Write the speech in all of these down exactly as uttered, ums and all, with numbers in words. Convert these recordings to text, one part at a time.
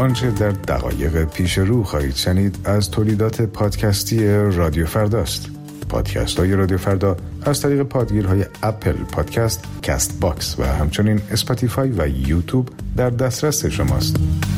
آنچه در دقایق پیش رو خواهید شنید از تولیدات پادکستی رادیو فرداست. پادکست های رادیو فردا از طریق پادگیرهای اپل پادکست، کست باکس و همچنین اسپاتیفای و یوتیوب در دسترس شماست.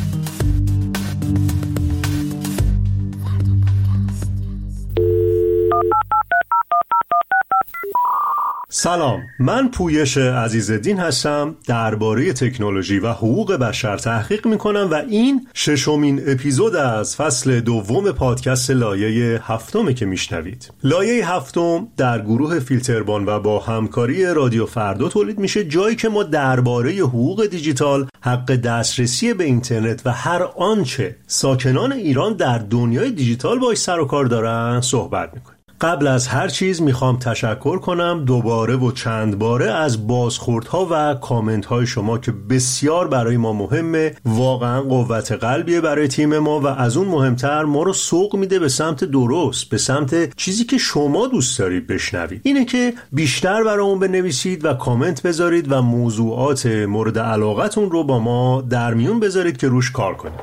سلام، من پویش عزیزالدین هستم. درباره تکنولوژی و حقوق بشر تحقیق میکنم و این ششمین اپیزود از فصل دوم پادکست لایه هفتمه که میشنوید. لایه هفتم در گروه فیلتربان و با همکاری رادیو فردا تولید میشه، جایی که ما درباره حقوق دیجیتال، حق دسترسی به اینترنت و هر آنچه ساکنان ایران در دنیای دیجیتال باهاش سر و کار دارن صحبت میکنیم. قبل از هر چیز میخوام تشکر کنم دوباره و چند باره از بازخوردها و کامنت های شما که بسیار برای ما مهمه. واقعا قوت قلبیه برای تیم ما و از اون مهمتر ما رو سوق میده به سمت درست، به سمت چیزی که شما دوست دارید بشنوید. اینه که بیشتر برامون بنویسید و کامنت بذارید و موضوعات مورد علاقتون رو با ما در میون بذارید که روش کار کنیم.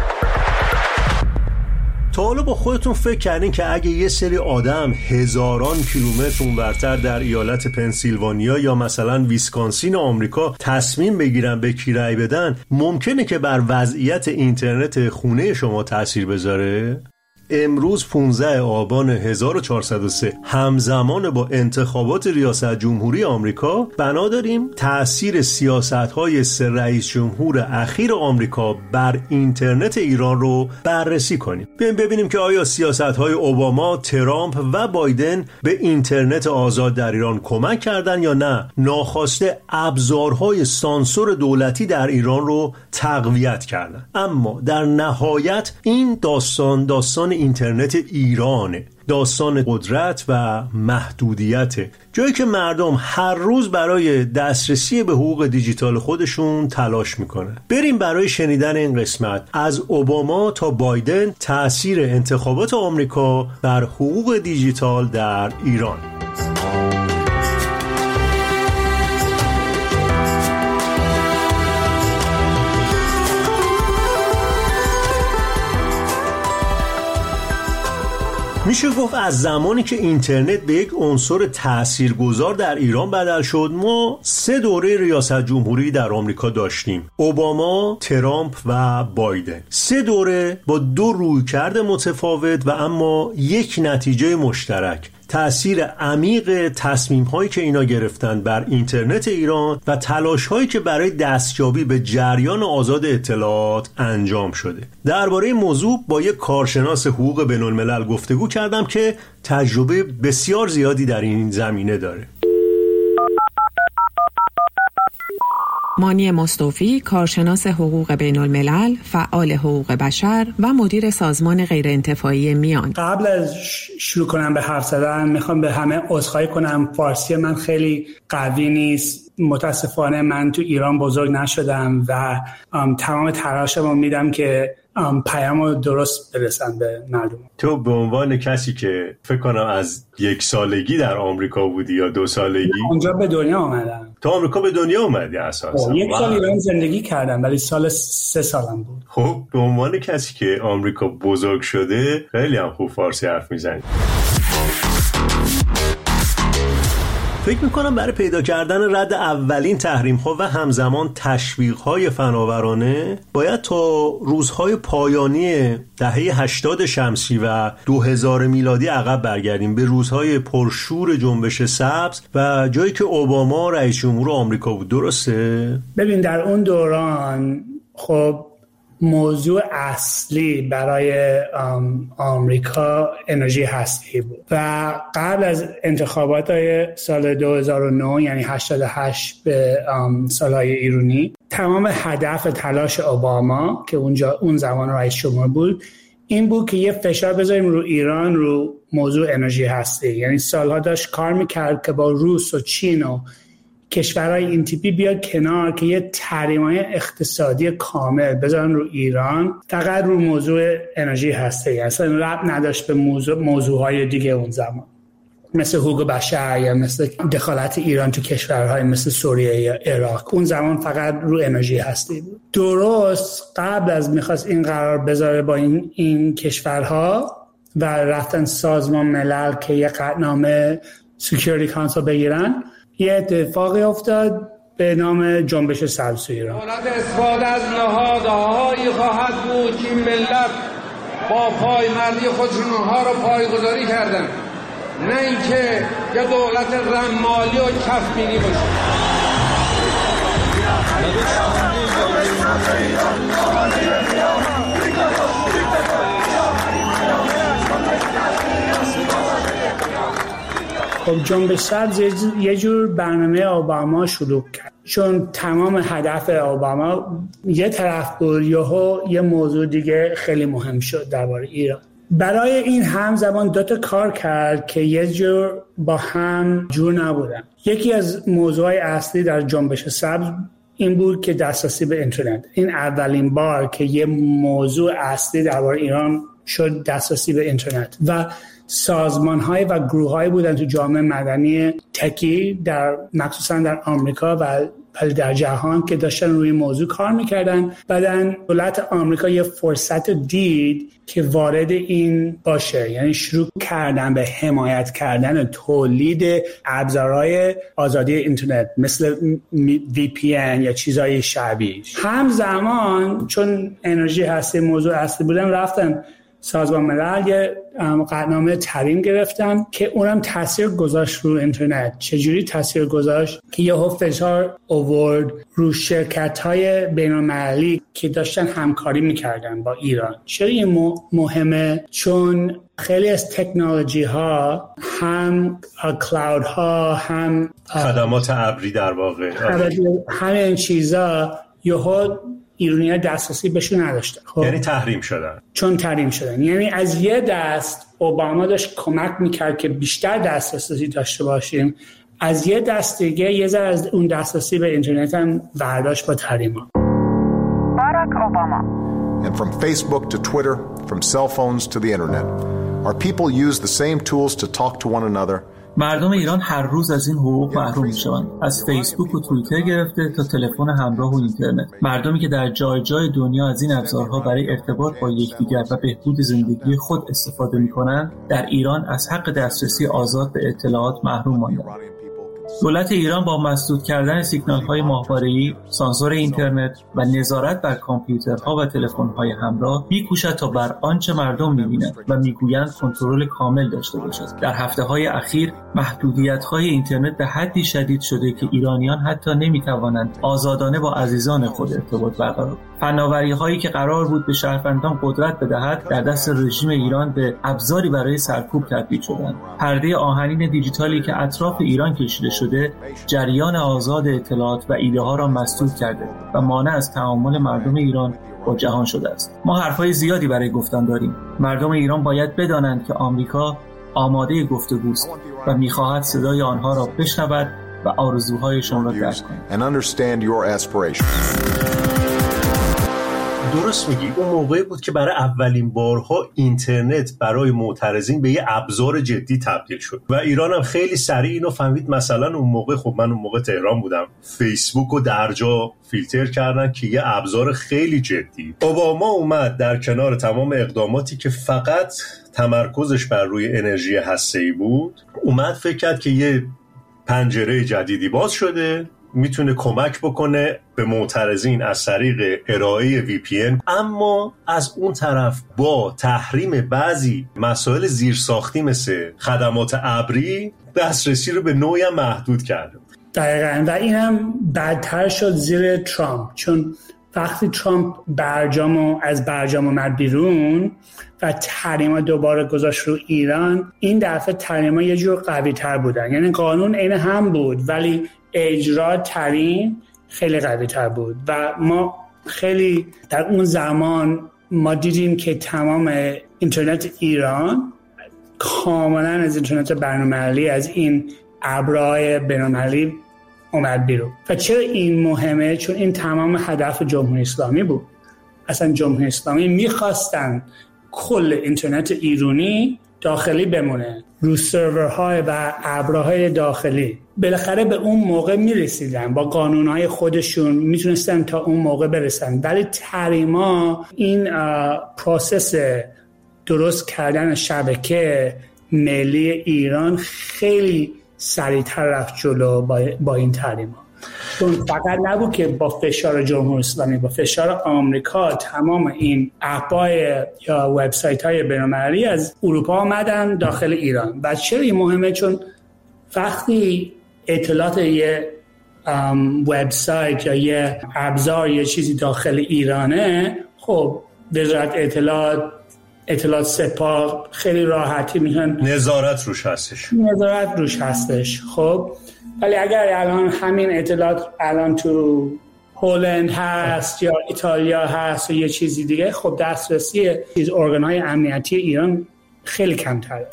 تا حالا با خودتون فکر کردین که اگه یه سری آدم هزاران کیلومتر اونورتر در ایالت پنسیلوانیا یا مثلا ویسکانسین آمریکا تصمیم بگیرن به کی رأی بدن، ممکنه که بر وضعیت اینترنت خونه شما تأثیر بذاره؟ امروز پانزده آبان هزار و چهارصد و سه همزمان با انتخابات ریاست جمهوری آمریکا بنا داریم تأثیر سیاست‌های سه رئیس جمهور اخیر آمریکا بر اینترنت ایران رو بررسی کنیم. بیایم ببینیم که آیا سیاست‌های اوباما، ترامپ و بایدن به اینترنت آزاد در ایران کمک کردن یا نه ناخواسته ابزارهای سانسور دولتی در ایران رو تقویت کردن. اما در نهایت این داستان داستان اینترنت ایرانه، داستان قدرت و محدودیت، جایی که مردم هر روز برای دسترسی به حقوق دیجیتال خودشون تلاش میکنن. بریم برای شنیدن این قسمت از اوباما تا بایدن، تأثیر انتخابات آمریکا بر حقوق دیجیتال در ایران. میشه گفت از زمانی که اینترنت به یک عنصر تاثیرگذار در ایران بدل شد، ما سه دوره ریاست جمهوری در آمریکا داشتیم: اوباما، ترامپ و بایدن. سه دوره با دو رویکرد متفاوت و اما یک نتیجه مشترک: تأثیر عمیق تصمیم‌هایی که اینا گرفتن بر اینترنت ایران و تلاش‌هایی که برای دستیابی به جریان آزاد اطلاعات انجام شده. درباره موضوع با یک کارشناس حقوق بین‌الملل گفتگو کردم که تجربه بسیار زیادی در این زمینه داره. مانی مصطفی، کارشناس حقوق بین الملل، فعال حقوق بشر و مدیر سازمان غیرانتفاعی میان. قبل از شروع کنم به حرف زدن میخوام به همه عذرخواهی کنم. فارسی من خیلی قوی نیست. متاسفانه من تو ایران بزرگ نشدم و تمام تلاشمو میدم که پیامو درست برسن به مردم. تو به عنوان کسی که فکر کنم از یک سالگی در آمریکا بودی یا دو سالگی؟ اونجا به دنیا آمدم. تو آمریکا به دنیا اومدی اساسا؟ یک سال ایران زندگی کردم ولی سال سه سالم بود. خب به عنوان کسی که آمریکا بزرگ شده خیلی هم خوب فارسی حرف میزنی. فکر میکنم برای پیدا کردن رد اولین تحریم‌ها و همزمان تشویق‌های فناورانه باید تا روزهای پایانی دهه هشتاد شمسی و دو هزار میلادی عقب برگردیم، به روزهای پرشور جنبش سبز و جایی که اوباما رئیس جمهور آمریکا بود. درسته؟ ببین در اون دوران خب موضوع اصلی برای آمریکا انرژی هستی بود و قبل از انتخابات های سال دو هزار و نه یعنی هشتاد و هشت به سالهای ایرانی، تمام هدف تلاش اوباما که اونجا اون زمان رئیس جمهور بود این بود که یه فشار بذاریم رو ایران رو موضوع انرژی هستی. یعنی سالها داشت کار میکرد که با روس و چین و کشورهای این تیپی بیاد کنار که یه تحریم‌های اقتصادی کامل بذارن رو ایران، فقط رو موضوع انرژی هسته‌ای، اصلا ربط نداشت به موضوع موضوعهای دیگه اون زمان. مثل حقوق بشر یا مثل دخالت ایران تو کشورهای مثل سوریه یا عراق. اون زمان فقط رو انرژی هستی بود. درست قبل از میخواست این قرار بذاره با این, این کشورها و رفتن سازمان ملل که یه قطعنامه سکیوریتی کانسل بگیرن، یه اتفاقی افتاد به نام جنبش سبز ایران. دولت استفاده از نهادهایی خواهد بود که ملت با پایمردی خودشون اونها رو پایگذاری کردن، نه اینکه یه دولت رمالی و کفبینی باشه. خب جنبش سبز یه جور برنامه اوباما شروع کرد، چون تمام هدف اوباما یه طرف بود، یهو یه موضوع دیگه خیلی مهم شد درباره ایران. برای این همزمان دو تا کار کرد که یه جور با هم جور نبودن. یکی از موضوعات اصلی در جنبش سبز این بود که دسترسی به اینترنت. این اولین بار که یه موضوع اصلی درباره ایران شد دسترسی به اینترنت و سازمان‌های و گروه‌هایی بودن تو جامعه مدنی تکی در مخصوصا در آمریکا و در جهان که داشتن روی موضوع کار می‌کردن. بعدن دولت آمریکا یه فرصت دید که وارد این باشه، یعنی شروع کردن به حمایت کردن تولید ابزارهای آزادی اینترنت مثل وی پی ان یا چیزهای شبیه. همزمان چون انرژی هستی موضوع اصلی بودن، رفتن سازمان ملل یه قطعنامه تریم گرفتن که اونم تاثیر گذاشت رو اینترنت. چجوری تاثیر گذاشت؟ که یهو فشار آورد رو شرکت‌های بین‌المللی که داشتن همکاری می‌کردن با ایران. چرا این مهمه؟ چون خیلی از تکنولوژی ها، هم کلاود ها، هم خدمات ابری در واقع، همین چیزا یهو ایرانی‌ها دسترسی بهشون نداشتن. خب یعنی تحریم شدن. چون تحریم شدن، یعنی از یه دست اوباما داشت کمک میکرد که بیشتر دسترسی داشته باشیم، از یه دست دیگه یه ذره از اون دسترسی به اینترنت هم برداشت با تحریم‌ها. Barack Obama. And from Facebook to Twitter, from cell phones to the internet, our people use the same tools to talk to one another. مردم ایران هر روز از این حقوق محروم میشوند، از فیسبوک و توییتر گرفته تا تلفن همراه و اینترنت. مردمی که در جای جای دنیا از این ابزارها برای ارتباط با یکدیگر و بهبود زندگی خود استفاده می‌کنند، در ایران از حق دسترسی آزاد به اطلاعات محروم ماندند. دولت ایران با مسدود کردن سیگنال‌های ماهواره‌ای، سانسور اینترنت و نظارت بر کامپیوترها و تلفن‌های همراه می‌کوشد تا بر آنچه مردم می‌بینند و می‌گویند کنترل کامل داشته باشد. در هفته‌های اخیر محدودیت‌های اینترنت به حدی شدید شده که ایرانیان حتی نمی‌توانند آزادانه با عزیزان خود ارتباط برقرار کنند. فناوری‌هایی که قرار بود به شهروندان قدرت بدهد، در دست رژیم ایران به ابزاری برای سرکوب تبدیل شدند. پرده آهنین دیجیتالی که اطراف ایران کشیده شده، جریان آزاد اطلاعات و ایده‌ها را مسدود کرده و مانع از تعامل مردم ایران با جهان شده است. ما حرفای زیادی برای گفتن داریم. مردم ایران باید بدانند که آمریکا آماده گفتگوست و می‌خواهد صدای آنها را بشنود و آرزوهایشان را درک کند. درست میگی، اون موقعی بود که برای اولین بارها اینترنت برای معترضین به یه ابزار جدی تبدیل شد و ایران هم خیلی سریع اینو فهمید. مثلا اون موقع، خب من اون موقع تهران بودم، فیسبوک رو در جا فیلتر کردن که یه ابزار خیلی جدی. اوباما اومد در کنار تمام اقداماتی که فقط تمرکزش بر روی انرژی هسته‌ای بود، اومد فکر کرد که یه پنجره جدیدی باز شده، میتونه کمک بکنه به معترضین از طریق ارائه وی پی ان، اما از اون طرف با تحریم بعضی مسائل زیرساختی مثل خدمات ابری دسترسی رو به نوعی محدود کرده. دقیقاً، و این هم بدتر شد زیر ترامپ، چون وقتی ترامپ برجامو از برجام اومد بیرون و تحریما دوباره گذاشت رو ایران، این دفعه تحریما یه جور قوی تر بودن. یعنی قانون عین هم بود ولی اجرا ترین خیلی قوی تر بود و ما خیلی در اون زمان ما دیدیم که تمام اینترنت ایران کاملا از اینترنت بین‌المللی، از این ابرهای بین‌المللی اومد بیرون. و چرا این مهمه؟ چون این تمام هدف جمهوری اسلامی بود. اصلا جمهوری اسلامی میخواستن کل اینترنت ایرانی داخلی بمونه رو سرورهای و ابرهای داخلی. بالاخره به اون موقع میرسیدن با قانونهای خودشون، میتونستن تا اون موقع برسن. ولی تحریما این پروسس درست کردن شبکه ملی ایران خیلی سریعتر رفت جلو با, با این تحریما. چون فقط نبود که با فشار جمهوری اسلامی، با فشار آمریکا تمام این اپ‌های یا وبسایت‌های بین‌المللی از اروپا آمدن داخل ایران. و چرا این مهمه؟ چون وقتی اطلاعات یه وبسایت یا یه ابزار یه چیزی داخل ایرانه، خب وزارت اطلاعات اطلاعات سپاه خیلی راحتی میتونن نظارت روش هستش نظارت روش هستش خب ولی اگر الان همین اطلاعات الان تو هلند هست یا ایتالیا هست و یه چیزی دیگه، خب دسترسی چیز ارگان‌های امنیتی ایران خیلی کمتره.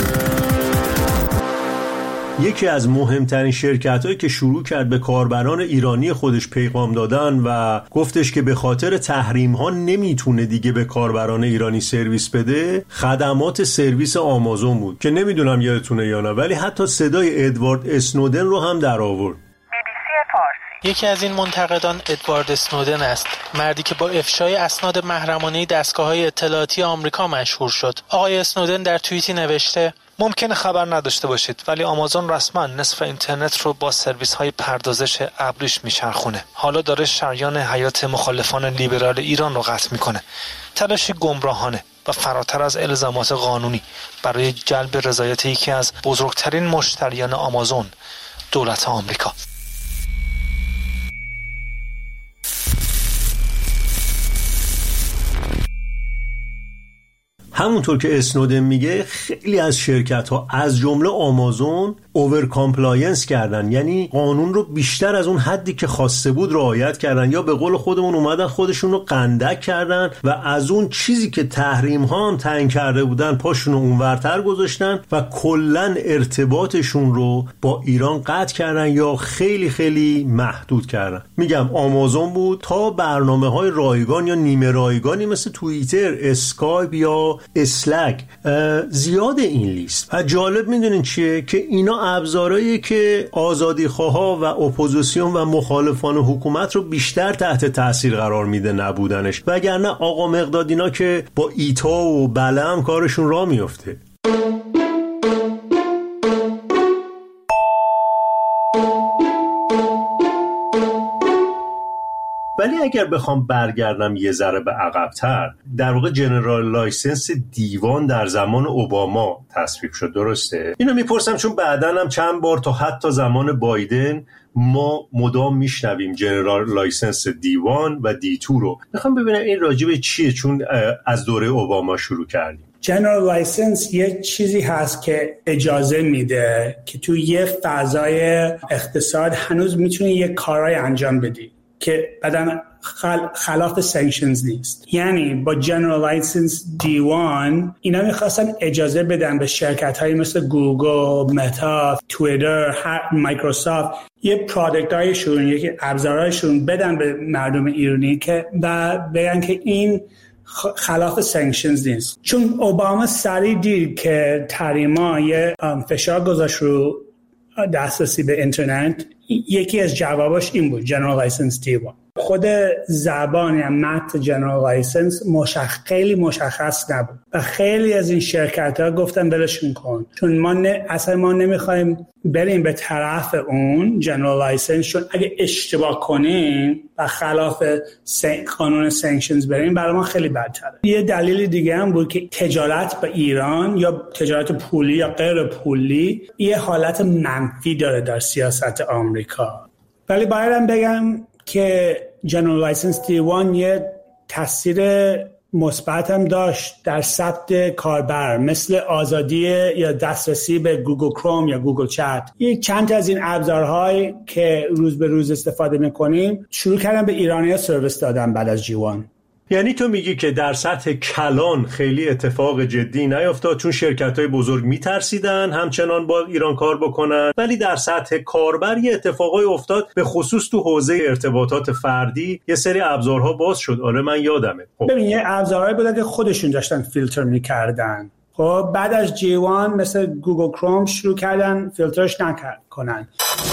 یکی از مهمترین شرکت‌هایی که شروع کرد به کاربران ایرانی خودش پیغام دادن و گفتش که به خاطر تحریم‌ها نمیتونه دیگه به کاربران ایرانی سرویس بده، خدمات سرویس آمازون بود که نمیدونم یادتونه یا نه، ولی حتی صدای ادوارد اسنودن رو هم در آورد. یکی از این منتقدان ادوارد اسنودن است، مردی که با افشای اسناد محرمانه دستگاه‌های اطلاعاتی آمریکا مشهور شد. آقای اسنودن در توییتی نوشته: ممکنه خبر نداشته باشید ولی آمازون رسما نصف اینترنت رو با سرویس‌های پردازش ابریش میچرخونه. حالا داره شریان حیات مخالفان لیبرال ایران رو قطع میکنه. تلاشی گمراهانه و فراتر از الزامات قانونی برای جلب رضایت یکی از بزرگترین مشتریان آمازون، دولت آمریکا. همونطور که اسنودن میگه خیلی از شرکت ها از جمله آمازون اوور کامپلاینس کردن، یعنی قانون رو بیشتر از اون حدی که خواسته بود رعایت کردن، یا به قول خودمون اومدن خودشون رو قندک کردن و از اون چیزی که تحریم ها هم تعیین کرده بودن پاشون رو اونورتر گذاشتن و کلن ارتباطشون رو با ایران قطع کردن یا خیلی خیلی محدود کردن. میگم آمازون بود تا برنامه های رایگان یا نیمه رایگانی مثل توییتر، اسکایپ یا اسلک، زیاد این لیست. و جالب میدونین چیه؟ که اینا ابزارهایی که آزادی خواها و اپوزیسیون و مخالفان حکومت رو بیشتر تحت تاثیر قرار میده نبودنش، وگرنه آقا مقدادینا که با ایتا و بلم کارشون راه میفته. ولی اگر بخوام برگردم یه ذره به عقب‌تر، در واقع جنرال لایسنس دیوان در زمان اوباما تصویب شد، درسته؟ اینو میپرسم چون بعداً هم چند بار تا حتی زمان بایدن ما مدام میشنویم جنرال لایسنس دیوان و دی تو رو. میخوام ببینم این راجبه چیه، چون از دوره اوباما شروع کردیم. جنرال لایسنس یه چیزی هست که اجازه میده که تو یه فضای اقتصاد هنوز میتونی یه کارهای انجام بدی که بعدن خل... خلاف سانکشنز نیست. یعنی با جنرال لایسنس دیوان اینا میخواستن اجازه بدن به شرکت هایی مثل گوگل، متا، توییتر، مایکروسافت یه پروداکت هایشون، یکی ابزارهایشون بدن به مردم ایرانی که و بگن که این خلاف سانکشنز نیست. چون اوباما سریع دید که تحریما یه فشار گذاشت رو دسترسی به اینترنت، یکی از جواباش این بود، جنرال لایسنس دیوان. خود زبان یا متن جنرال لایسنس مشخص خیلی مشخص نبود و خیلی از این شرکت ها گفتن بلشون کن، چون ما نه، اصلا ما نمیخوایم بریم به طرف اون جنرال لایسنس، چون اگه اشتباه کنیم و خلاف قانون سانکشنز بریم برای ما خیلی بدتره. یه دلیل دیگه هم بود که تجارت با ایران یا تجارت پولی یا غیر پولی یه حالت منفی داره در سیاست آمریکا. ولی بایدم بگم که جنرال لایسنس دیوان یه تاثیر مثبت هم داشت در ثبت کاربر، مثل آزادی یا دسترسی به گوگل کروم یا گوگل چت. یک چند از این ابزارهایی که روز به روز استفاده میکنیم شروع کردن به ایرانی‌ها سرویس دادن بعد از جیوان. یعنی تو میگی که در سطح کلان خیلی اتفاق جدی نیفتاد چون شرکت‌های بزرگ میترسیدن همچنان با ایران کار بکنن، ولی در سطح کاربر یه اتفاقای افتاد، به خصوص تو حوزه ارتباطات فردی یه سری ابزارها باز شد. آره من یادمه. خب. ببین یه ابزارهایی بودن که خودشون داشتن فیلتر میکردن. خب بعد از جی وان مثل گوگل کروم شروع کردن فیلترش نکنن.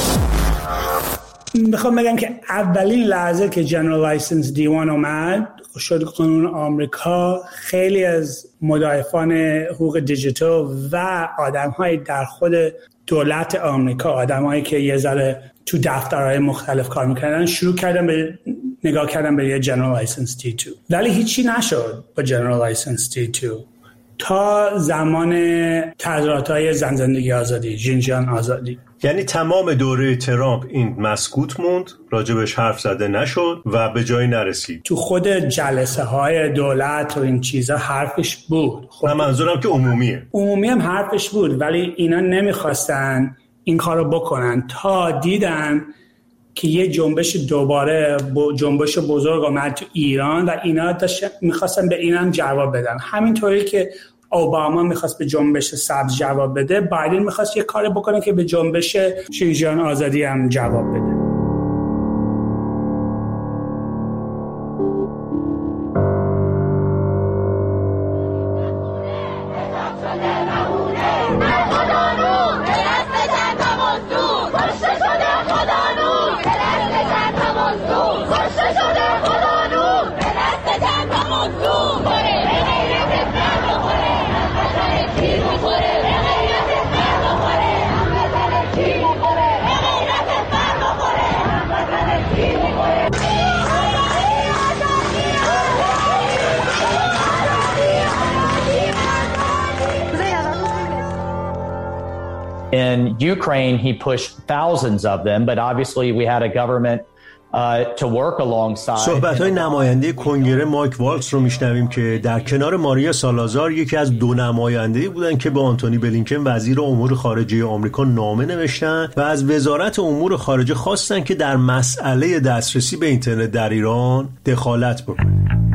میخوام بگم که اولین لحظه که جنرال لایسنس دی وان اومد شد قانون آمریکا، خیلی از مدافعان حقوق دیجیتال و آدم‌های در خود دولت آمریکا، آدم‌هایی که یه ذره تو دفترهای مختلف کار میکردن، شروع کردن به نگاه کردن به یه جنرال لایسنس دی تو، ولی هیچی نشد با جنرال لایسنس دی تو تا زمان تظاهرات‌های زن زندگی آزادی، ژینجیان آزادی. یعنی تمام دوره ترامپ این مسکوت موند، راجبش حرف زده نشد و به جایی نرسید. تو خود جلسه های دولت و این چیزا حرفش بود. خب منظورم که عمومیه. عمومی هم حرفش بود، ولی اینا نمیخواستن این کارو بکنن تا دیدن که یه جنبش دوباره جنبش بزرگ آمد تو ایران و اینا داشتن میخواستن به اینم جواب بدن. همینطوری که اوباما میخواست به جنبش سبز جواب بده، بایدن میخواست یه کار بکنه که به جنبش ژینجیان آزادی هم جواب بده. In Ukraine, he pushed thousands of them, but obviously we had a government uh, to work alongside. صحبت‌های نماینده کنگره مایک والتز رو میشنویم که در کنار ماریا سالازار یکی از دو نماینده‌ای بودن که به آنتونی بلینکن وزیر امور خارجه آمریکا نامه نوشتن و از وزارت امور خارجه خواستن که در مسئله دسترسی به اینترنت در ایران دخالت بکنه.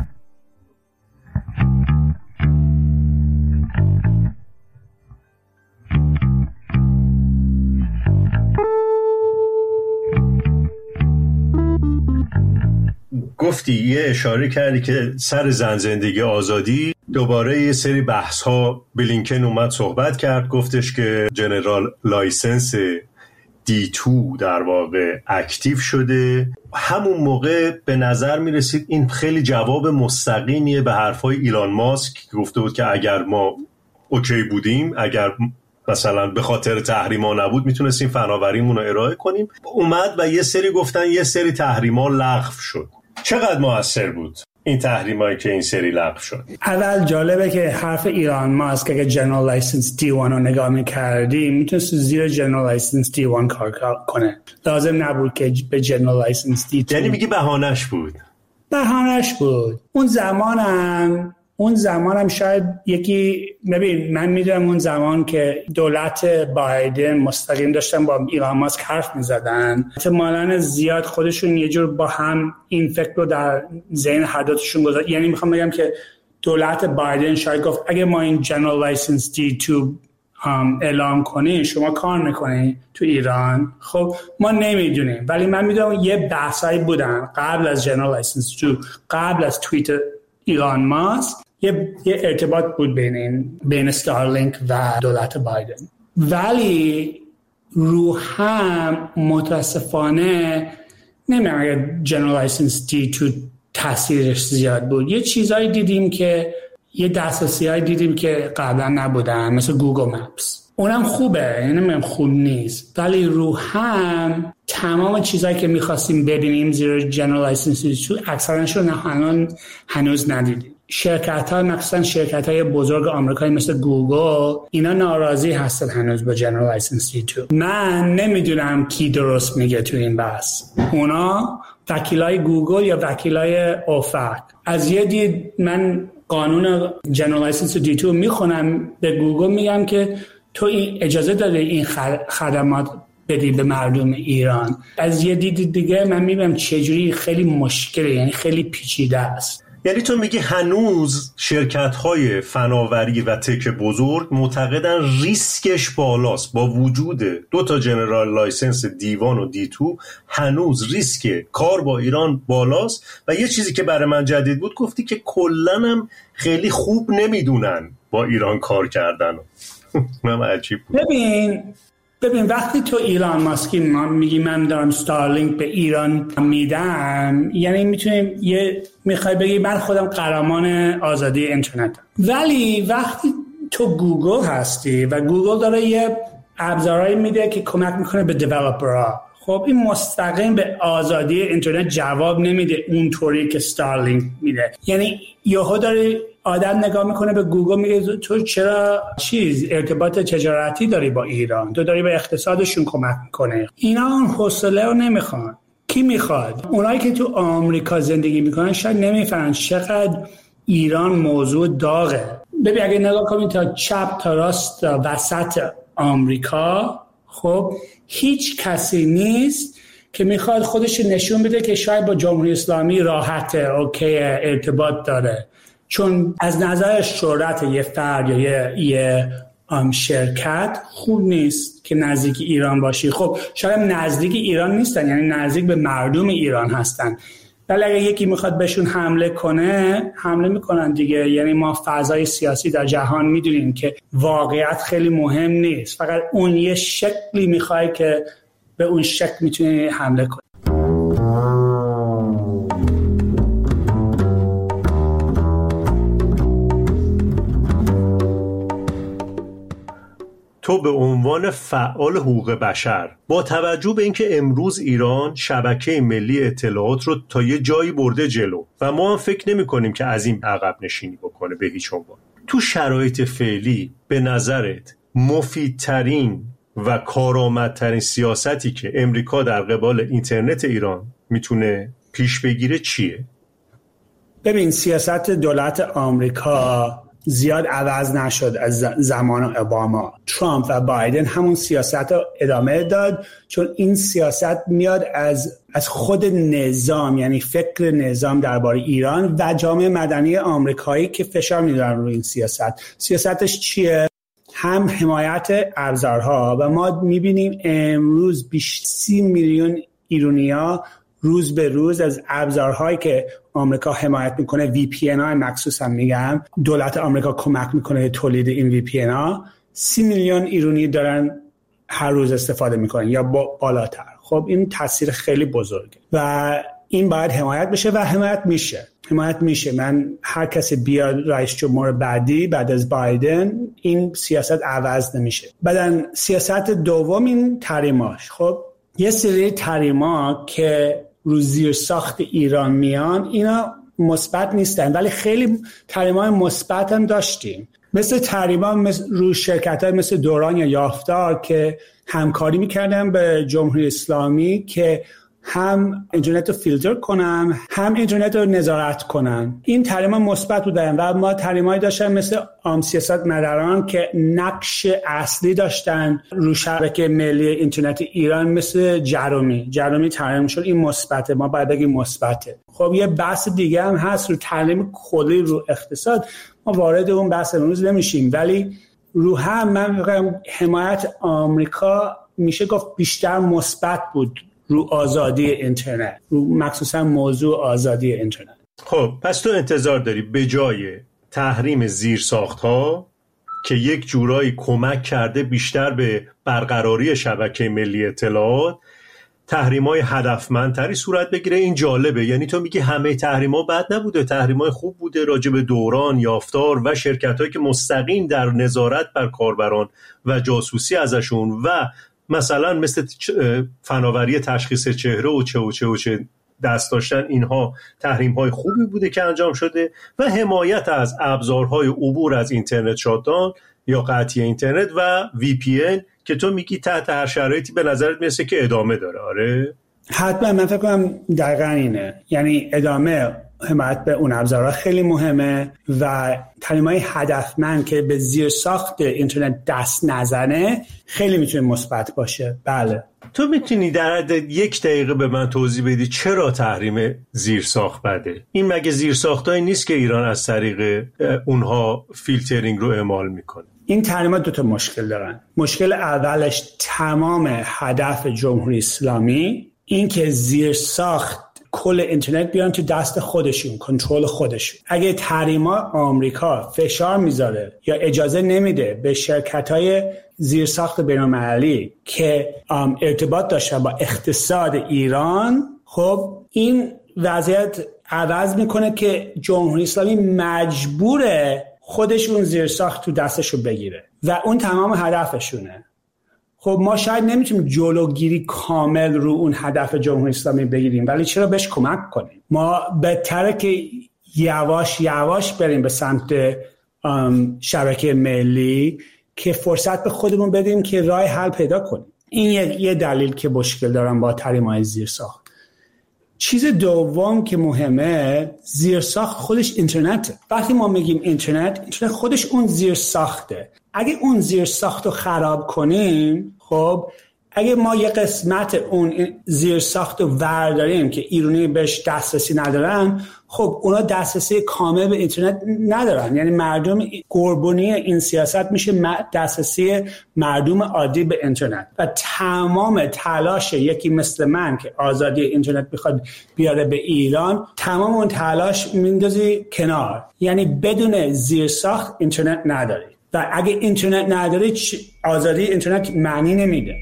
گفتی یه اشاره کردی که سر زن زندگی آزادی دوباره یه سری بحث ها بلینکن اومد صحبت کرد، گفتش که جنرال لایسنس دی تو در واقع اکتیو شده. همون موقع به نظر می رسید این خیلی جواب مستقیمیه به حرفای ایلان ماسک که گفته بود که اگر ما اوکی بودیم، اگر مثلا به خاطر تحریما نبود میتونستیم فناوریمون رو ارائه کنیم. اومد و یه سری گفتن یه سری تحریما لغو شد. چقدر موثر بود این تحریمایی که این سری لغو شد؟ اول جالبه که حرف ایلان ماسک اگه جنرال لایسنس دی وان رو نگاه می‌کردیم میتونست زیر جنرال لایسنس دی وان کار کنه، لازم نبود که به جنرال لایسنس دی تو. یعنی میگی بهانه‌اش بود؟ بهانه‌اش بود. اون زمانم اون زمانم شاید یکی، ببین من میدونم اون زمان که دولت بایدن مستقیم داشتن با ایلان ماسک حرف میزدن، احتمالاً زیاد خودشون یه جور با هم این فکر رو در ذهن هر دوتاشون گذاشت. یعنی میخوام بگم که دولت بایدن شاید گفت اگه ما این جنرال لایسنس دی تو اعلام کنیم شما کار میکنین تو ایران، خب ما نمیدونیم، ولی من میدونم یه بحثایی بودن قبل از جنرال لایسنس تو، قبل از توییت ایلان ماسک، یه, یه ارتباط بود بین این بین استارلینک و دولت بایدن. ولی رو هم متاسفانه نمی‌دونم جنرال لایسنس دی تو تاثیرش زیاد بود. یه چیزایی دیدیم که یه دسترسی‌هایی دیدیم که قبلا نبودن، مثل گوگل مپس. اونم خوبه، یعنی نمیگم خوب نیست، ولی رو هم تمام چیزایی که می‌خواستیم ببینیم زیر جنرال لایسنس دی تو اکثرشون هنوز هنوز ندیدیم. شرکت‌ها، مثلا شرکت‌های بزرگ آمریکایی مثل گوگل، اینا ناراضی هستن هنوز با جنرال لایسنس دی تو. من نمیدونم کی درست میگه تو این بحث، اونا وکیلای گوگل یا وکیلای اوفک. از یه دید من قانون جنرال لایسنس دی تو میخونم، به گوگل میگم که تو این اجازه داره این خدمات بدی به مردم ایران. از یه دید دیگه من میبینم چجوری خیلی مشکله، یعنی خیلی پیچیده است. یعنی تو میگی هنوز شرکت‌های فناوری و تک بزرگ معتقدن ریسکش بالاست، با وجود دو تا جنرال لایسنس دی وان و دی تو هنوز ریسک کار با ایران بالاست. و یه چیزی که برای من جدید بود، گفتی که کلاً هم خیلی خوب نمیدونن با ایران کار کردن. من عجیب بود. ببین ببین وقتی تو ایلان ماسکی میگی من دارم استارلینک به ایران میدم، یعنی میتونیم یه میخوای بگی من خودم قهرمان آزادی اینترنتم. ولی وقتی تو گوگل هستی و گوگل داره یه ابزارهایی میده که کمک میکنه به دیولپرها، خب این مستقیم به آزادی اینترنت جواب نمیده اونطوری که استارلینک میده. یعنی یهو داره آدم نگاه میکنه به گوگل میگه تو چرا چیز ارتباط تجارتی داری با ایران، تو داری به اقتصادشون کمک میکنه. اینا اون حوصله رو نمیخوان. کی میخواد؟ اونایی که تو آمریکا زندگی میکنن شاید نمیفهمن چقدر ایران موضوع داغه. ببین اگه نگاه کنید تا چپ تا راست تا وسط آمریکا، خب هیچ کسی نیست که میخواد خودش نشون بده که شاید با جمهوری اسلامی راحته، اوکی، ارتباط داره. چون از نظر شهرت یه فرد یا یه, یه شرکت خوب نیست که نزدیک ایران باشی. خب شاید نزدیک ایران نیستن، یعنی نزدیک به مردم ایران هستن، ولی اگه یکی میخواد بهشون حمله کنه حمله میکنن دیگه. یعنی ما فضای سیاسی در جهان میدونیم که واقعیت خیلی مهم نیست، فقط اون یه شکلی میخوای که به اون شکل میتونی حمله کنی. تو به عنوان فعال حقوق بشر با توجه به اینکه امروز ایران شبکه ملی اطلاعات رو تا یه جایی برده جلو و ما هم فکر نمی کنیم که از این عقب نشینی بکنه به هیچ عنوان، تو شرایط فعلی به نظرت مفیدترین و کارآمدترین سیاستی که امریکا در قبال اینترنت ایران میتونه پیش بگیره چیه؟ ببین سیاست دولت آمریکا زیاد عوض نشد از زمان اوباما. ترامپ و بایدن همون سیاست رو ادامه داد، چون این سیاست میاد از از خود نظام، یعنی فکر نظام درباره ایران و جامعه مدنی آمریکایی که فشار میذارن روی این سیاست. سیاستش چیه؟ هم حمایت ابزارها و ما میبینیم امروز بیش سی میلیون ایرانیا روز به روز از ابزارهایی که آمریکا حمایت میکنه، وی پی ان ها مخصوصا میگم، دولت آمریکا کمک میکنه تولید این وی پی ان ها، سی میلیون ایرانی دارن هر روز استفاده میکنن یا با بالاتر. خب این تاثیر خیلی بزرگه و این باید حمایت بشه و حمایت میشه حمایت میشه من هر کسی بیاد رئیس جمهور بعدی بعد از بایدن این سیاست عوض نمیشه. بعدن سیاست دوم این تحریماش. خب یه سری تحریما که رو زیر ساخت ایران میان اینا مثبت نیستن، ولی خیلی تحریم‌های مثبت هم داشتیم، مثل تحریما رو شرکت‌های مثل دوران یا یافتار که همکاری میکردن به جمهوری اسلامی که هم اینترنت رو فیلتر کنن هم اینترنت رو نظارت کنن. این تحریما مثبت بودن و ما تحریمایی داشتن مثل عام سیاست مداران که نقش اصلی داشتن رو شبکه ملی اینترنت ایران، مثل جرومی جرومی تحریم شد. این مثبته، ما باید بگیم مثبته. خب یه بحث دیگه هم هست رو تحریم کلی رو اقتصاد، ما وارد اون بحث امروز نمیشیم، ولی رو هم من میگم حمایت آمریکا میشه گفت بیشتر مثبت بود رو آزادی اینترنت، رو مخصوصا موضوع آزادی اینترنت. خب پس تو انتظار داری به جای تحریم زیرساخت‌ها که یک جورایی کمک کرده بیشتر به برقراری شبکه ملی اطلاعات، تحریم‌های هدفمندتری صورت بگیره؟ این جالبه، یعنی تو میگی همه تحریم‌ها بد نبوده، تحریم‌های خوب بوده راجع به دوران، یافتار و شرکت‌هایی که مستقیم در نظارت بر کاربران و جاسوسی ازشون و مثلا مثل فناوری تشخیص چهره و چه و چه و چه دست داشتن، اینها تحریم‌های خوبی بوده که انجام شده و حمایت از ابزارهای عبور از اینترنت شاتدان یا قطعی اینترنت و وی پی ان که تو میگی تحت هر شرایطی به نظرت میرسه که ادامه داره. آره حتما، من فکر کنم دقیقاً اینه، یعنی ادامه حمایت به اون ابزارها خیلی مهمه و تحریم‌های هدفمند که به زیر ساخت اینترنت دست نزنه خیلی میتونه مثبت باشه. بله تو میتونی در حد یک دقیقه به من توضیح بدی چرا تحریم زیرساخت بده؟ این مگه زیرساختایی نیست که ایران از طریق اونها فیلترینگ رو اعمال میکنه؟ این تحریمات دو تا مشکل دارن. مشکل اولش تمام هدف جمهوری اسلامی این که زیرساخت کل اینترنت بیان تو دست خودشون، کنترل خودشون. اگه تحریما آمریکا فشار میذاره یا اجازه نمیده به شرکت‌های زیرساخت بین‌المللی که ارتباط داشته با اقتصاد ایران، خب این وضعیت عوض میکنه که جمهوری اسلامی مجبوره خودشون زیرساخت تو دستشو بگیره و اون تمام هدفشونه. خب ما شاید نمیتونیم جلوگیری کامل رو اون هدف جمهوری اسلامی بگیریم، ولی چرا بهش کمک کنیم؟ ما بهتره که یواش یواش بریم به سمت شبکه ملی که فرصت به خودمون بدیم که راه حل پیدا کنیم. این یه, یه دلیل که مشکل دارم با تحریم‌های زیرساخت. چیز دوم که مهمه، زیرساخت خودش اینترنته. وقتی ما میگیم اینترنت، اینترنت خودش اون زیرساخته. اگه اون زیرساخت رو خراب کنیم، خب اگه ما یه قسمت اون زیرساخت رو ورداریم که ایرانی بهش دسترسی ندارن، خب اونا دسترسی کامل به اینترنت ندارن. یعنی مردم، قربانی این سیاست میشه دسترسی مردم عادی به اینترنت و تمام تلاش یکی مثل من که آزادی اینترنت میخواد بیاره به ایران، تمام اون تلاش میندازی کنار. یعنی بدون زیرساخت اینترنت نداری و اگه اینترنت نداری آزادی اینترنت معنی نمیده.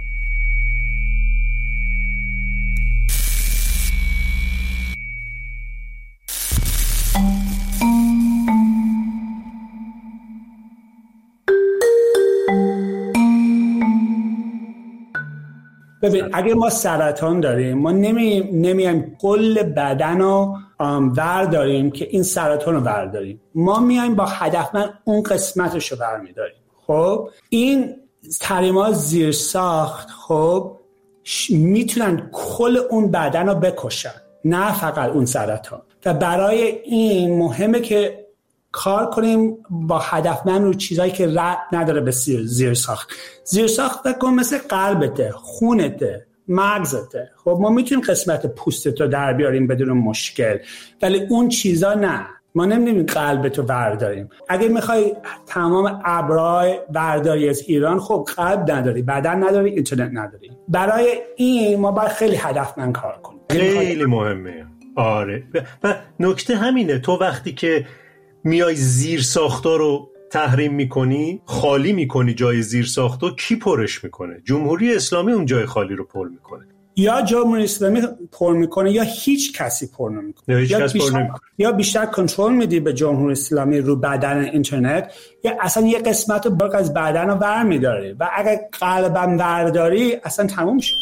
ببین اگه ما سرطان داریم، ما نمی نمیایم کل بدن رو ورداریم که این سرطان رو ورداریم، ما میایم با هدفمند اون قسمتش رو برمیداریم. خب این تحریم‌ها زیر ساخت خب میتونن کل اون بدن رو بکشن، نه فقط اون سرطان. و برای این مهمه که کار کنیم با هدفمند رو چیزایی که ربط نداره به زیر ساخت. زیر ساخت بکن مثل قلبته، خونته، مغزته. خب ما میتونیم قسمت پوستت رو در بیاریم بدون مشکل، ولی اون چیزا نه. ما نمیدونیم قلبتو برداریم. اگه میخوای تمام ابرای برداری از ایران، خب قلب نداری، بدن نداری، اینترنت نداری. برای این ما باید خیلی هدفمند کار کنیم. خیلی مهمه. آره. و نکته همینه، تو وقتی که میای زیر ساختا رو تحریم میکنی، خالی میکنی جای زیر ساختا، کی پرش میکنه؟ جمهوری اسلامی اون جای خالی رو پر میکنه. یا جمهوری اسلامی پر میکنه یا هیچ کسی پر نمیکنه. یا هیچ یا کس بیشتر, پر نمیکنه. یا بیشتر کنترل میدی به جمهوری اسلامی رو بدن اینترنت، یا اصلا یه قسمت رو برق از بدن رو ور میداری و اگر قلبم ورداری اصلا تموم شد.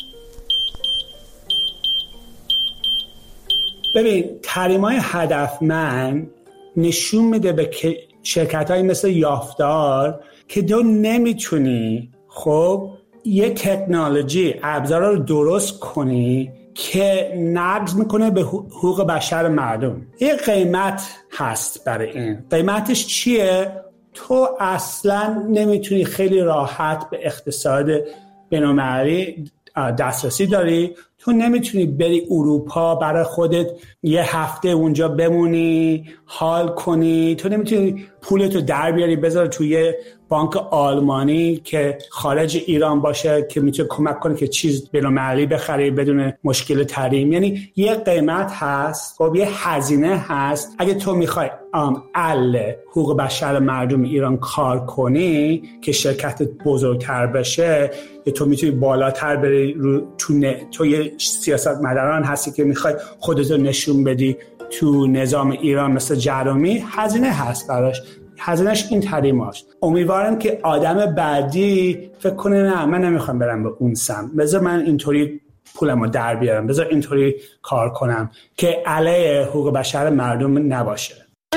ببین تحریم‌های هدفمند نشون میده به شرکت‌های مثل یافدار که تو نمیتونی خب یه تکنولوژی ابزارا رو درست کنی که نقض میکنه به حقوق بشر مردم. یه قیمت هست برای این. قیمتش چیه؟ تو اصلا نمیتونی خیلی راحت به اقتصاد بین‌المللی دسترسی داری. تو نمیتونی بری اروپا برای خودت یه هفته اونجا بمونی، حال کنی. تو نمیتونی پولتو در بیاری بذار توی بانک آلمانی که خارج ایران باشه که میتونه کمک کنه که چیز بین‌المللی بخری بدون مشکل تحریم. یعنی یه قیمت هست، خب یه هزینه هست. اگه تو میخوای ال حقوق بشر مردم ایران کار کنی که شرکتت بزرگتر بشه، یا تو میتونی بالاتر بری رو تو, نه، تو یه سیاستمداران هستی که میخوای خودتو نشون بدی تو نظام ایران مثل جرامی، هزینه هست براش. هزینهش این تحریماست. امیدوارم که آدم بعدی فکر کنه نه من نمیخوام برم به اون سمت، بذار من اینطوری پولمو در بیارم، بذار اینطوری کار کنم که علیه حقوق بشر مردم نباشه.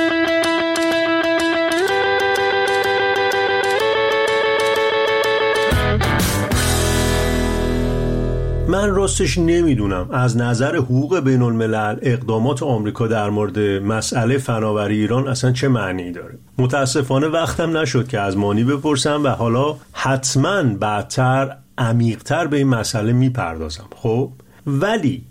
من راستش نمیدونم از نظر حقوق بین الملل اقدامات آمریکا در مورد مسئله فناوری ایران اصلا چه معنی داره. متاسفانه وقتم نشد که از مانی بپرسم و حالا حتما بعدتر عمیق‌تر به این مسئله میپردازم. خب ولی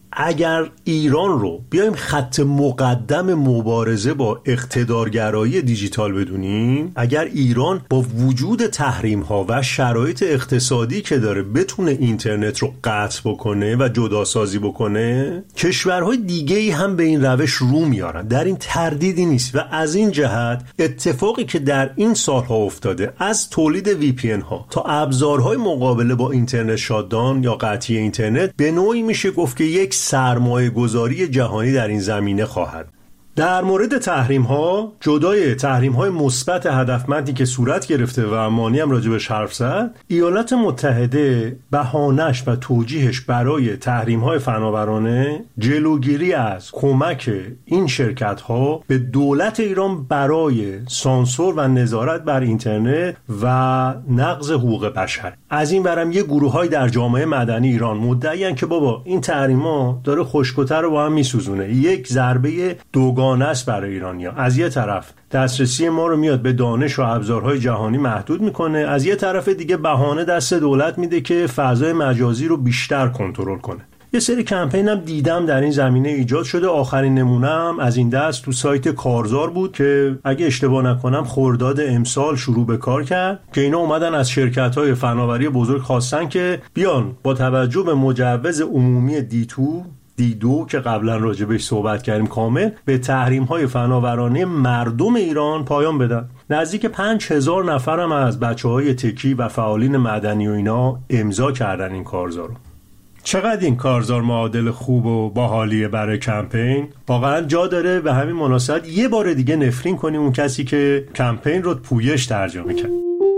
اگر ایران رو بیایم خط مقدم مبارزه با اقتدارگرایی دیجیتال بدونیم، اگر ایران با وجود تحریم ها و شرایط اقتصادی که داره بتونه اینترنت رو قطع بکنه و جداسازی بکنه، کشورهای دیگه‌ای هم به این روش رو میارن، در این تردیدی نیست. و از این جهت اتفاقی که در این سالها افتاده، از تولید وی پی ان ها تا ابزارهای مقابله با اینترنت شاتدان یا قطعی اینترنت، به نوعی میشه گفت که یک سرمایه گذاری جهانی در این زمینه خواهد. در مورد تحریم ها، جدای تحریم های مثبت هدفمندی که صورت گرفته و مانی هم راجبش حرف زد، ایالات متحده بهانه‌اش و توجیهش برای تحریم های فناورانه جلوگیری از کمک این شرکت ها به دولت ایران برای سانسور و نظارت بر اینترنت و نقض حقوق بشر. از این برم یه گروه‌های در جامعه مدنی ایران مدعی‌اند که بابا این تحریم‌ها داره خشک‌وتر رو با هم میسوزونه، یک ضربه دوگانه است برای ایرانی‌ها. از یه طرف دسترسی ما رو میاد به دانش و ابزارهای جهانی محدود میکنه، از یه طرف دیگه بهانه دست دولت میده که فضای مجازی رو بیشتر کنترل کنه. یه سری کمپین هم دیدم در این زمینه ایجاد شده. آخرین نمونه هم از این دست تو سایت کارزار بود که اگه اشتباه نکنم خرداد امسال شروع به کار کرد، که اینا اومدن از شرکت‌های فناوری بزرگ خواستن که بیان با توجه به مجوز عمومی دی تو دی دو که قبلا راجبش صحبت کردیم کامل، به تحریم‌های فناورانه مردم ایران پایان بدن. نزدیک پنج هزار نفر هم از بچه‌های تکی و فعالین مدنی و اینا امضا کردن این کارزارو. چقدر این کارزار معادل خوب و باحالیه برای کمپین. واقعا جا داره به همین مناسبت یه بار دیگه نفرین کنیم اون کسی که کمپین رو پویش ترجمه کرد.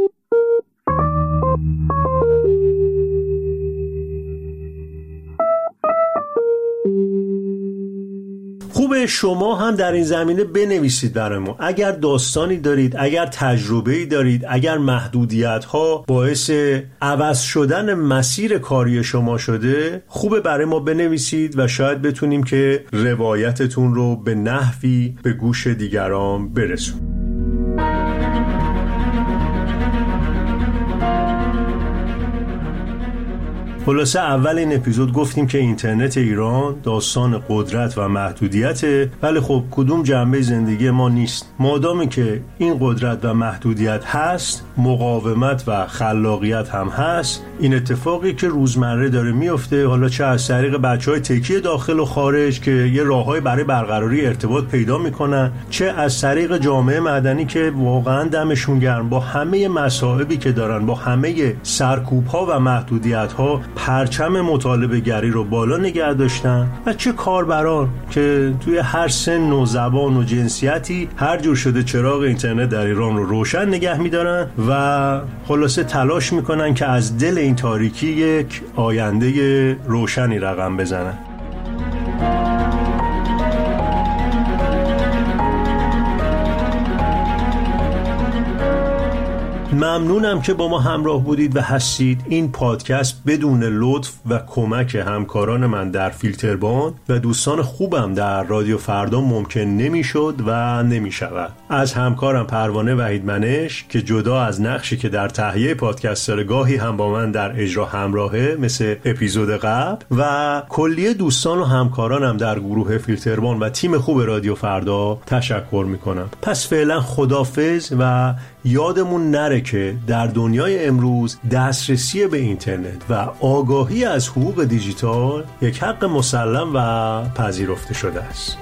خوبه شما هم در این زمینه بنویسید برای ما. اگر داستانی دارید، اگر تجربه‌ای دارید، اگر محدودیت‌ها باعث عوض شدن مسیر کاری شما شده، خوبه برای ما بنویسید و شاید بتونیم که روایتتون رو به نحوی به گوش دیگران برسونیم. خلاصه اول این اپیزود گفتیم که اینترنت ایران داستان قدرت و محدودیته، ولی خب کدوم جنبه زندگی ما نیست. مادامی که این قدرت و محدودیت هست، مقاومت و خلاقیت هم هست. این اتفاقی که روزمره داره میفته، حالا چه از طریق بچهای تکی داخل و خارج که یه راههای برای برقراری ارتباط پیدا میکنن، چه از طریق جامعه مدنی که واقعا دمشون گرم با همه مصائبی که دارن، با همه سرکوب‌ها و محدودیت‌ها پرچم مطالبه گری رو بالا نگه داشتن، و چه کاربران که توی هر سن و زبان و جنسیتی هر جور شده چراغ اینترنت در ایران رو روشن نگه می‌دارن و خلاصه تلاش میکنن که از دل این تاریکی یک آینده روشنی رقم بزنن. ممنونم که با ما همراه بودید و هستید. این پادکست بدون لطف و کمک همکاران من در فیلتربان و دوستان خوبم در رادیو فردا ممکن نمیشد و نمیشود. از همکارم پروانه وحیدمنش که جدا از نقشی که در تهیه پادکست داره، گاهی هم با من در اجرا همراهه مثل اپیزود قبل، و کلیه دوستان و همکارانم در گروه فیلتربان و تیم خوب رادیو فردا تشکر میکنم. پس فعلا خدافظ و یادمون نره که در دنیای امروز دسترسی به اینترنت و آگاهی از حقوق دیجیتال یک حق مسلم و پذیرفته شده است.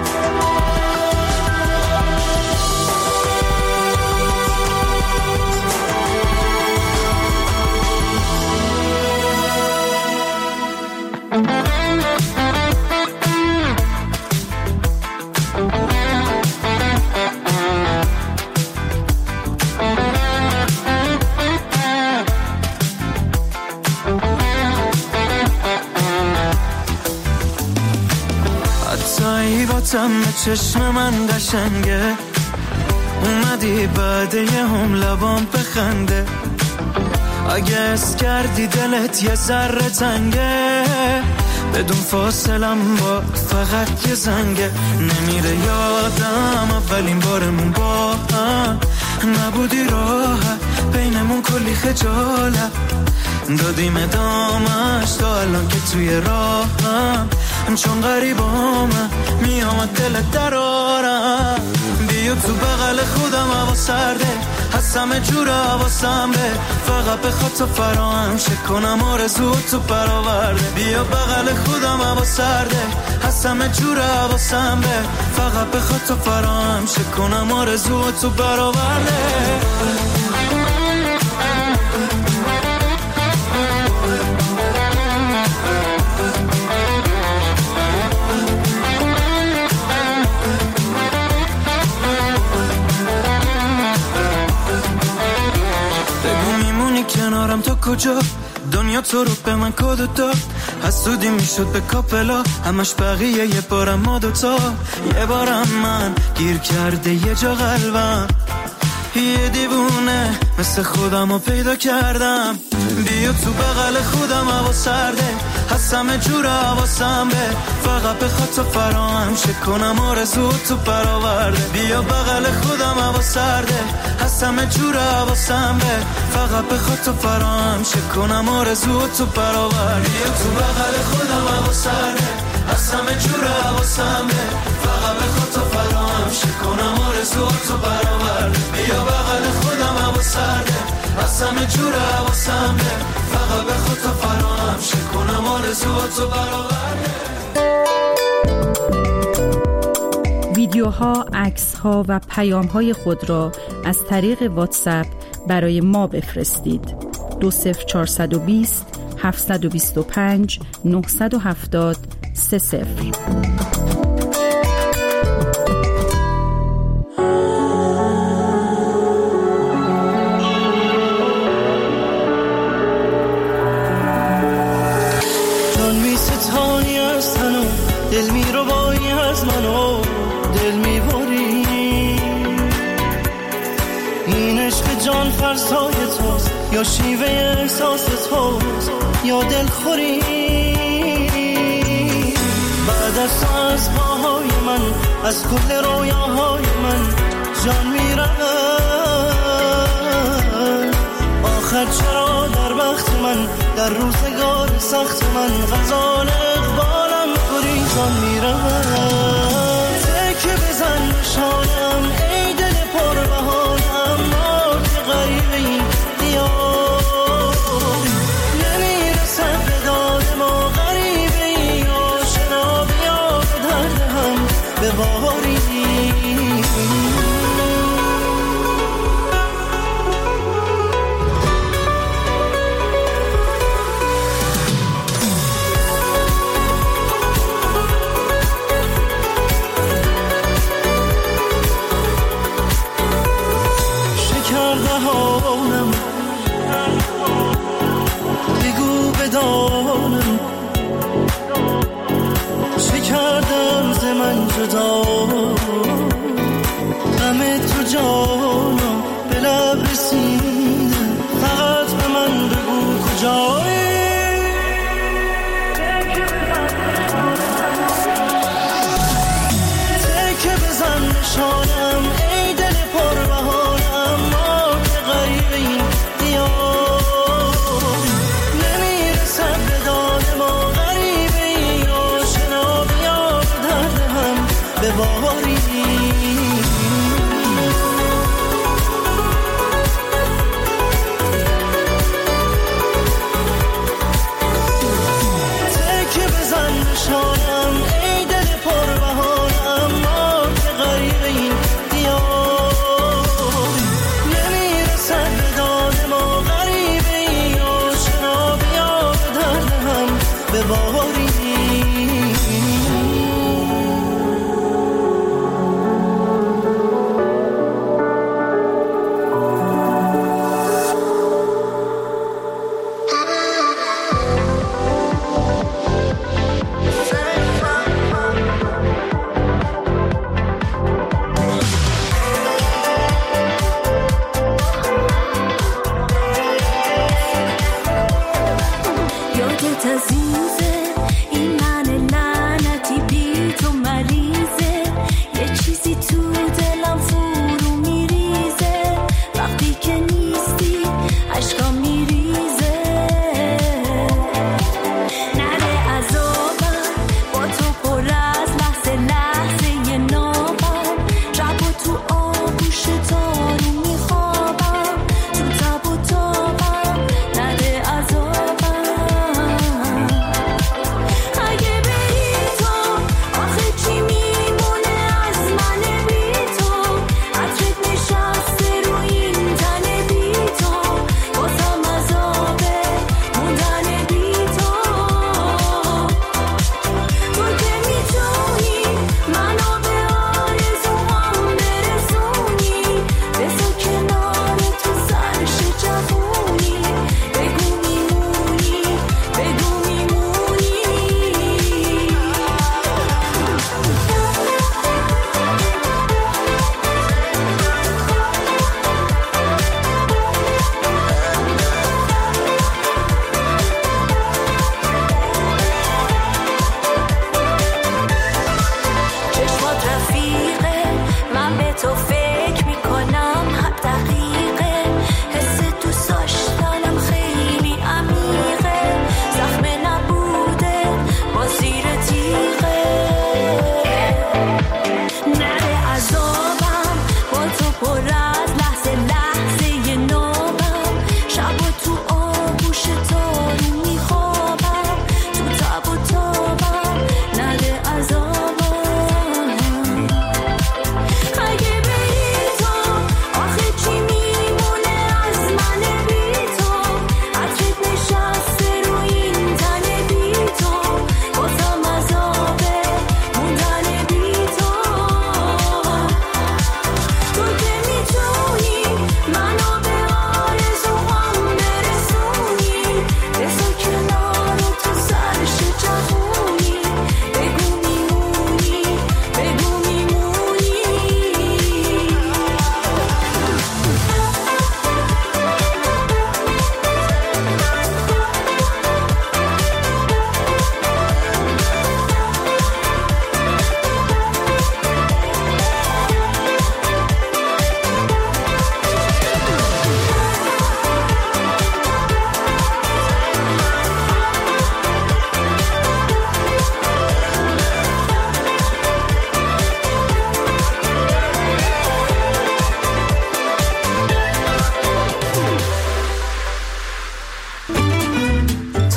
تم چشم من قشنگه، اومدی بعد یه هم لبام بخنده، اگه اس کردی دلت یه ذره تنگه، بدون فاصلم با فقط یه زنگه، نمیره یادم اولین بارمون با هم، نبودی راحت بینمون کلی خجالت دادیم ادامش تا الان که توی راهم چون غریبامم میامد دلت درارم بیا تو بغل خودم هوا سرده هستم جور حواسم به فقط بخواد تو فراهم شه کنم آرزو تو برآورده بیا بغل خودم هوا سرده هستم جور حواسم به فقط بخواد تو فراهم شه کنم آرزو تو برآورده کنارم تا کجا دنیا تو رو به من کد داد حسودی میشد به کاپلا همش بقیه یه بارم ما دوتا یه بارم من گیر کرده یه جا قلبم یه دیوونه مثل خودم رو پیدا کردم بیا تو بغل خودم هوا سرده هستم جور حواسم به فقط بخواد تو فراهم شه کنم آرزو تو برآورده بیا بغل خودم هوا سرده هستم جور حواسم به فقط بخواد تو فراهم شه کنم آرزو تو برآورده بیا تو بغل خودم هوا سرده هستم جور حواسم به فقط بخواد تو فراهم شه کنم آرزو تو برآورده بیا بغل خودم هوا سرده هستم جور حواسم به فقط بخواد تو فراهم شه کنم آرزو تو برآورده ویدیوها، عکس‌ها و پیام‌های خود را از طریق واتساپ برای ما بفرستید. دو صفر چهارصد و بیست هفتصد و بیست و پنج نهصد و هفتاد سه صفر. جان می ستانی از تنو دل می رو بایی از منو دل می باری این عشق جان فرسای توست یا شیوه احساس توست یا دل خوری بعد از تو از پاهای من از کل رویاهای من جان می رود آخر چرا در وقت من در روزگار سخت من غزال اقبالم گریزان می رود تکه بزن شانم ای دل پر بهانم ما که غریب این دیار نمیرسد به داد ما غریب این آشنا بیا به درد هم بباری بگو بدانم چه کردم ز من جدا غم تو جانم به لب رسیده فقط به من بگو کجایی تکه بزن نشانم ای دل پر بهانم ما که غریب این دیار نمیرسد به داد ما غریب این آشنا بیا به درد هم بباری تکه بزن نشانم ای دل پر بهانم ما که غریب این دیار نمیرسد به داد ما غریب این آشنا بیا به درد هم بباری یادت عزیزه این من لعنتی بی تو مریضه یه چیزی تو دلم فرو میریزه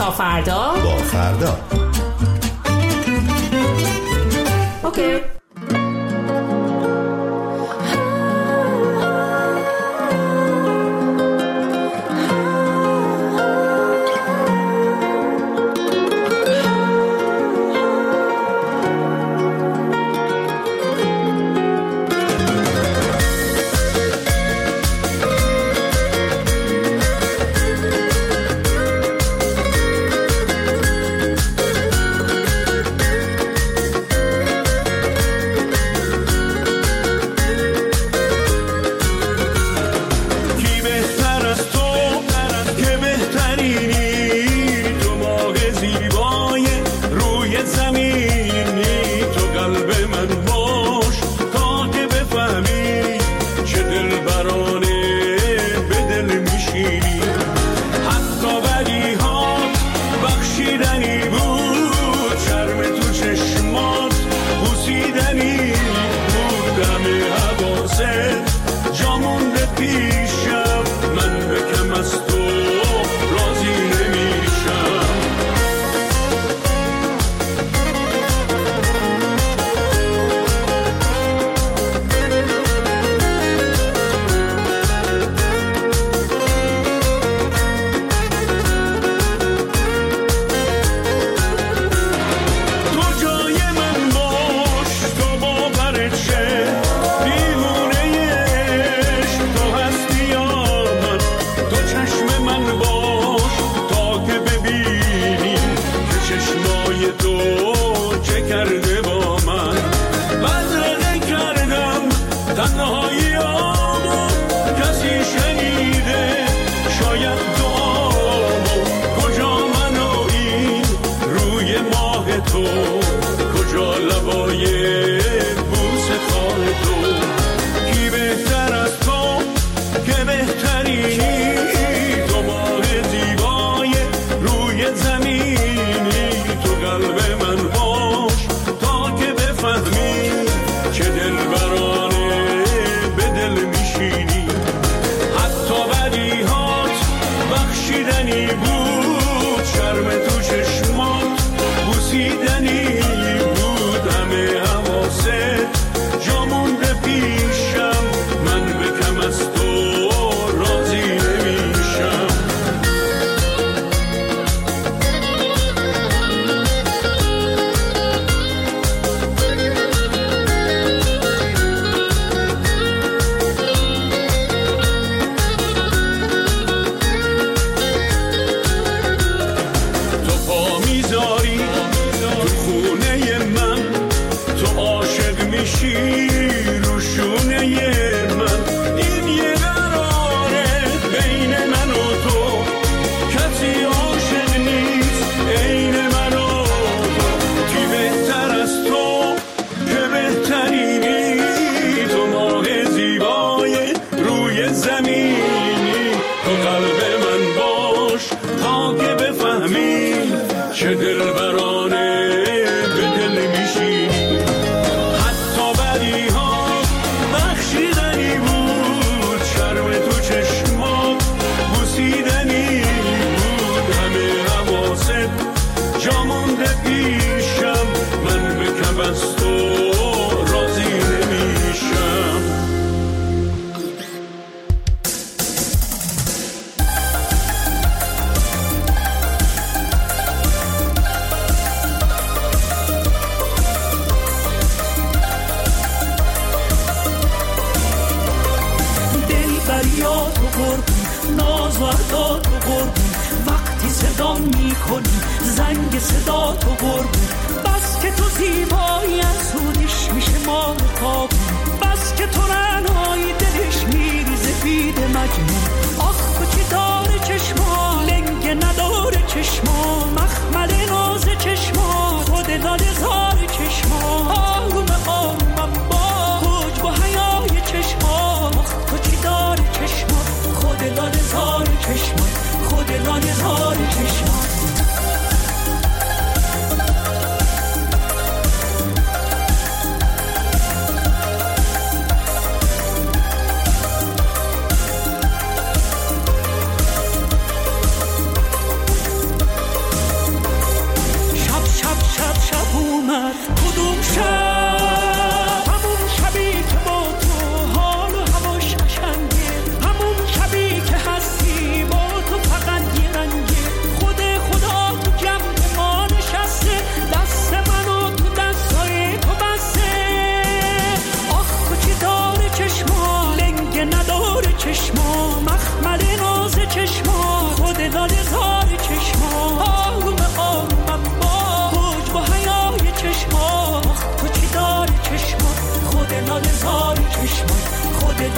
تا فردا با فردا. اوکی.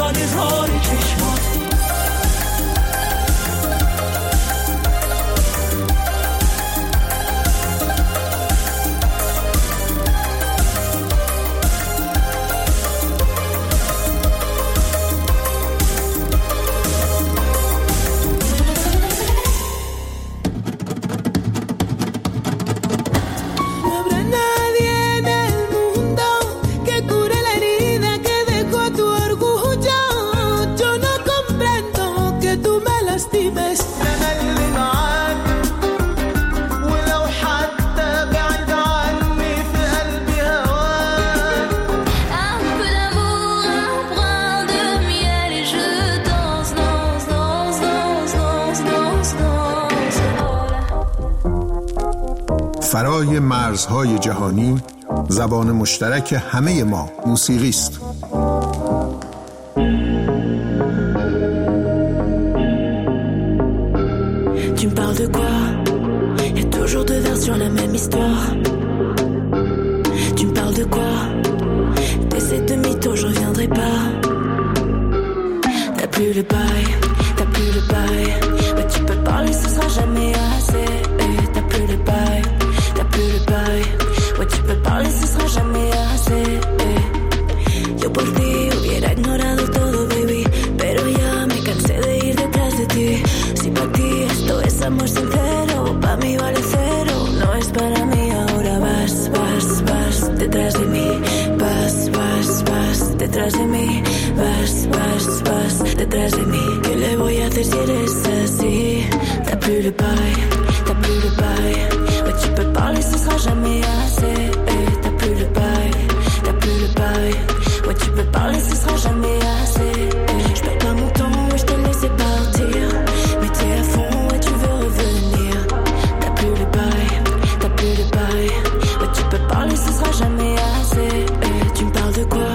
زار زار چشمات. فرای مرزهای جهانی زبان مشترک همه ما موسیقی است. Tu me parles de quoi? Y a toujours deux versions, la même histoire. Tu me parles de quoi? T'essaies de mytho, je reviendrai pas. T'as plus le bail, t'as plus le bail. Mais tu peux parler, ce sera jamais assez. Et t'as plus le bail, t'as plus le bail. Ouais, tu peux parler, ce sera jamais assez. Eh. Yo por ti hubiera ignorado todo, baby, pero ya me cansé de ir detrás de ti. Si pa' ti esto es amor sincero, pa' mí vale cero. No es para mí, ahora vas, vas, vas detrás de mí. Vas, vas, vas detrás de mí. Vas, vas, vas detrás de mí. ¿Qué le voy a hacer si eres así? T'as plus le bail, t'as plus le bail. Ouais, tu peux parler, ce sera jamais assez. Eh, t'as plus le bail, t'as plus le bail. Ouais, tu peux parler, ce sera jamais assez. Eh, je perds pas mon temps, ouais, je t'ai laissé partir. Mais t'es à fond, ouais, tu veux revenir. T'as plus le bail, t'as plus le bail. Ouais, tu peux parler, ce sera jamais assez. Eh, tu me parles de quoi?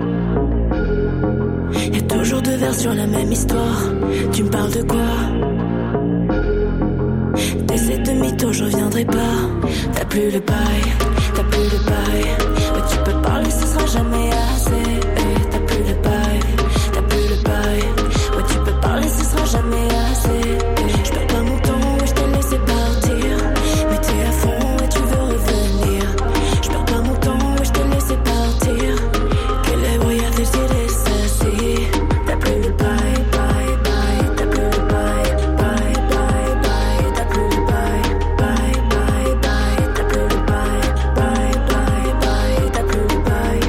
Y'a toujours deux versions, la même histoire. Tu me parles de quoi? T'essaies de mytho, je reviendrai pas. T'as plus le bail, t'as plus le bail. Ouais, tu peux parler, ce sera jamais assez. Eh, t'as plus le bail, t'as plus le bail. Ouais, tu peux parler, ce sera jamais assez. Eh, je perds pas mon temps, ouais, je t'ai laissé partir. Mais t'es à fond, ouais, tu veux revenir. Je perds pas mon temps, ouais, je t'ai laissé partir. Que le voy a hacer si eres así? T'as plus le bail, bail, bail. T'as plus le bail, bail, bail, bail. T'as plus le bail, bail, bail, bail. T'as plus le bail, bail, bail, bail. T'as plus le bail.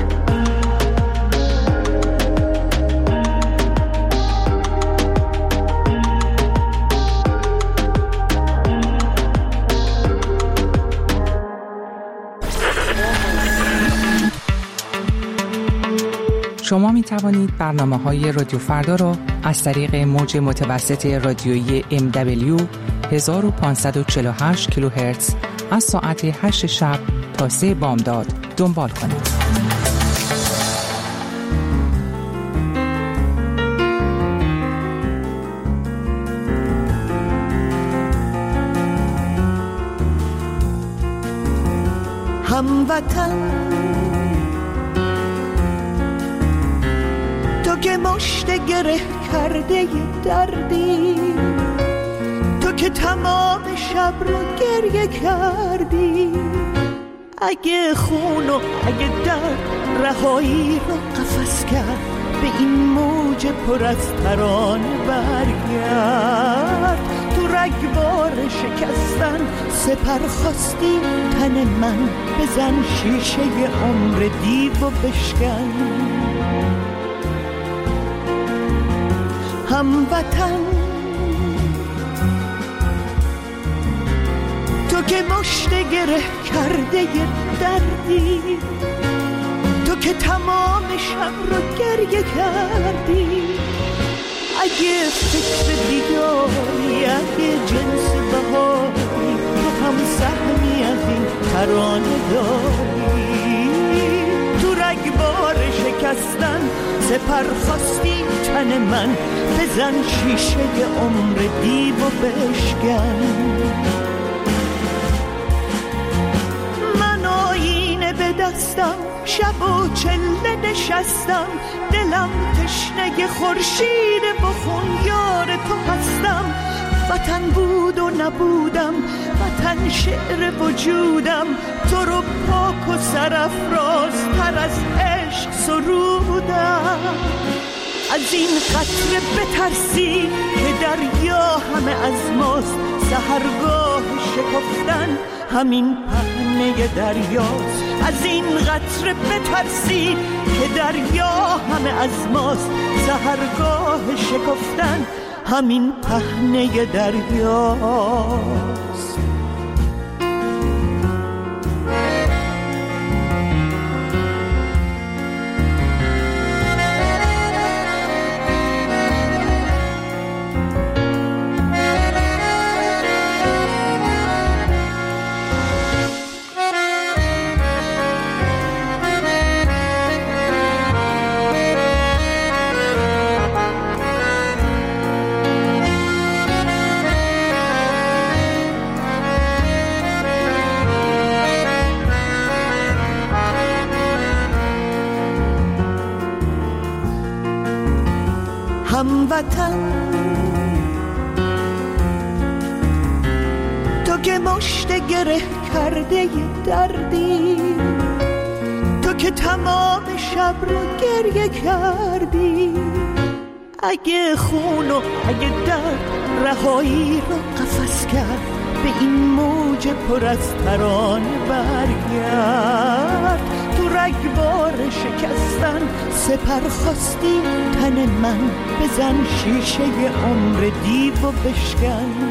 شما می توانید برنامه‌های رادیو فردا را از طریق موج متوسط رادیویی ام دبلیو هزار و پانصد و چهل و هشت کیلوهرتز از ساعت هشت شب تا سه بامداد دنبال کنید. هموطن تو که مشت گره کرده دردی، تو که تمام شب رو گریه کردی، اگه خون و اگه درد رهایی رو قفس کرد، به این موج پر از ترانه برگرد. تو رگبار شکستن سپر خواستی تن من، بزن شیشه عمر دیو و بشکن. هموطن تو که مشت گره کرده دردی، تو که تمام شب رو گریه کردی، اگه فکر دیگاری، اگه جنس بهاری، تو هم سهمی از این ترانه داری. تو رگبار شکستن سپر خواستی تن من، بزن شیشه عمر دیو و بشکن. من آینه به دستم شب و چله نشستم، دلم تشنه خورشید بخون یار تو هستم. وطن بود و نبودم، وطن شعر وجودم، تو رو پاک و سرافراز تر از عشق سرودم. از این قطره بترسی که دریا همه از ماست، سحرگاه شکفتن همین پهنه دریاست. از این قطره بترسی که دریا همه از ماست، سحرگاه شکفتن همین پهنه دریاست. هموطن تو که مشت گره کرده دردی، تو که تمام شب رو گریه کردی. اگه خون و اگه درد رهایی رو قفس کرد، به این موج پر از ترانه برگرد. تو رگبار شکستن سپر خواستی تن من، بزن شیشه عمر دیو و بشکن.